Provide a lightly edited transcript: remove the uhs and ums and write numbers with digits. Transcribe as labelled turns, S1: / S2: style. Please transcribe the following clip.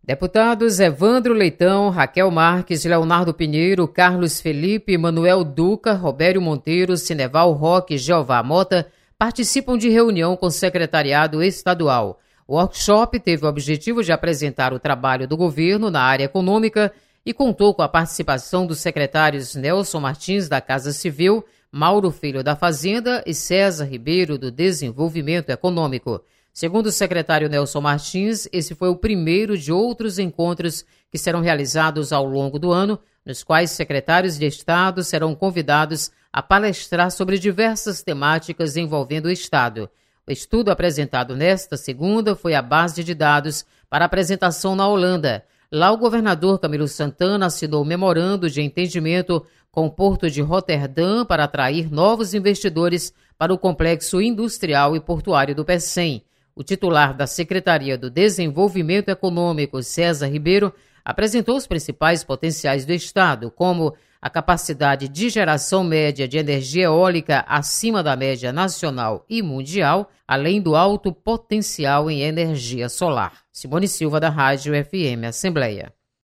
S1: Deputados Evandro Leitão, Raquel Marques, Leonardo Pinheiro, Carlos Felipe, Manuel Duca, Robério Monteiro, Cineval Roque e Jeová Mota participam de reunião com o secretariado estadual. O workshop teve o objetivo de apresentar o trabalho do governo na área econômica e contou com a participação dos secretários Nelson Martins, da Casa Civil, Mauro Filho, da Fazenda e César Ribeiro, do Desenvolvimento Econômico. Segundo o secretário Nelson Martins, esse foi o primeiro de outros encontros que serão realizados ao longo do ano, nos quais secretários de Estado serão convidados a palestrar sobre diversas temáticas envolvendo o Estado. O estudo apresentado nesta segunda foi a base de dados para apresentação na Holanda. Lá, o governador Camilo Santana assinou memorando de entendimento com o Porto de Roterdã para atrair novos investidores para o complexo industrial e portuário do Pecém. O titular da Secretaria do Desenvolvimento Econômico, César Ribeiro, apresentou os principais potenciais do Estado, como a capacidade de geração média de energia eólica acima da média nacional e mundial, além do alto potencial em energia solar. Simone Silva, da Rádio FM Assembleia.